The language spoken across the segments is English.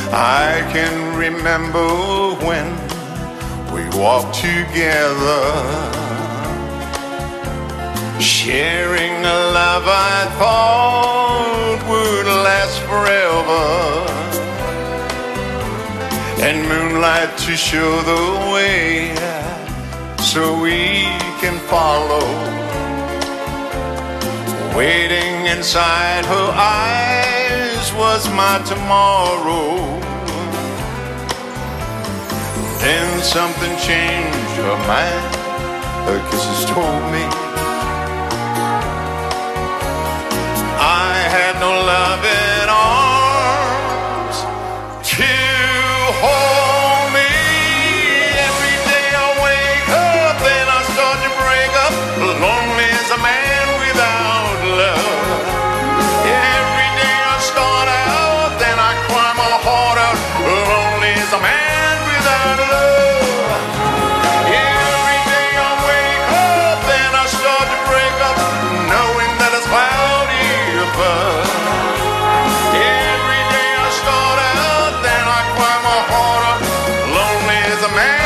I can remember when we walked together, sharing a love I thought would last forever, and moonlight to show the way so we can follow. Waiting inside her eyes was my tomorrow. Then something changed her mind. Her kisses told me I had no loving arms to hold me. Every day I wake up, then I start to break up. Lonely as a man without love. Every day I start out, then I cry my heart out. Lonely as a man without love. Every day I wake up, then I start to break up, knowing that it's cloudy above. Every day I start out, then I cry my heart out. Lonely as a man.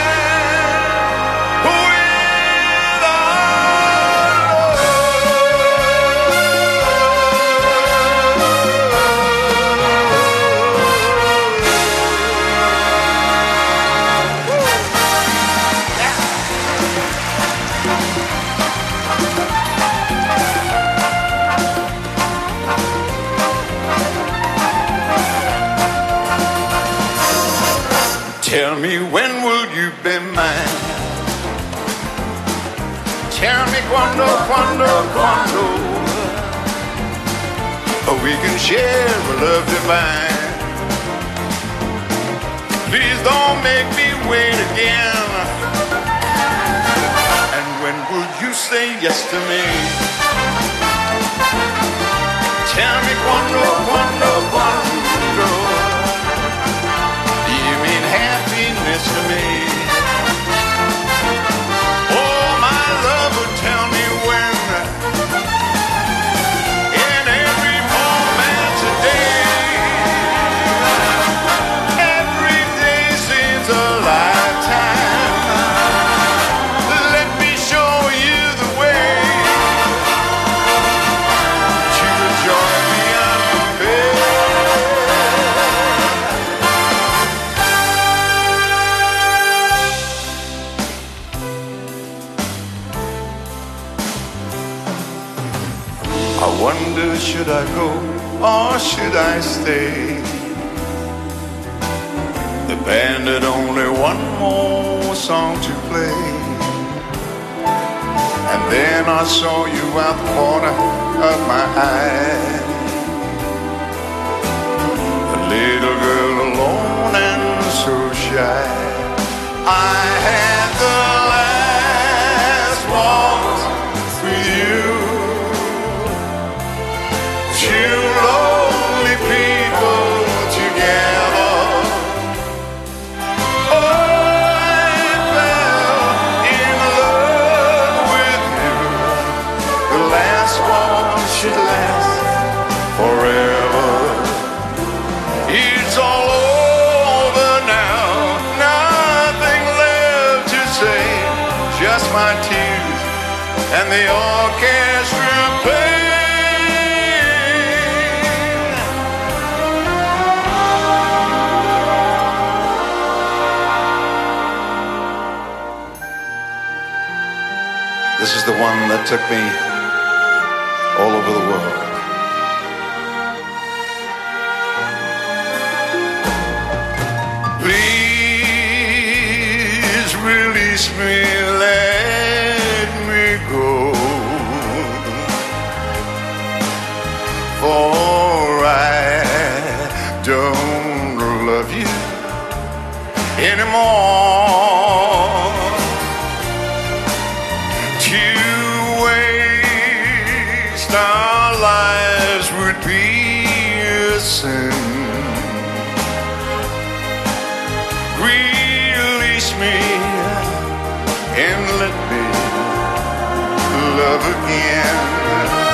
Tell me, when will you be mine? Tell me quando we can share a love divine. Please don't make me wait again. And when will you say yes to me? Tell me quando you mean happiness to me. Oh, my lover, tell me when. In every moment today. Every day seems a lifetime. Let me show you the way to the joy beyond compare. I wonder, should I go or should I stay? The band had only one more song to play, and then I saw you out the corner of my eye. A little girl alone and so shy. I had the last waltz with you. Two lonely people together. Oh, I fell in love with you. The last one should last forever. It's all over now, nothing left to say. Just my tears and the orchestra play. This is the one that took me all over the world. Please release me, let me go, for I don't love you anymore. Our lives would be a sin. Release me and let me love again.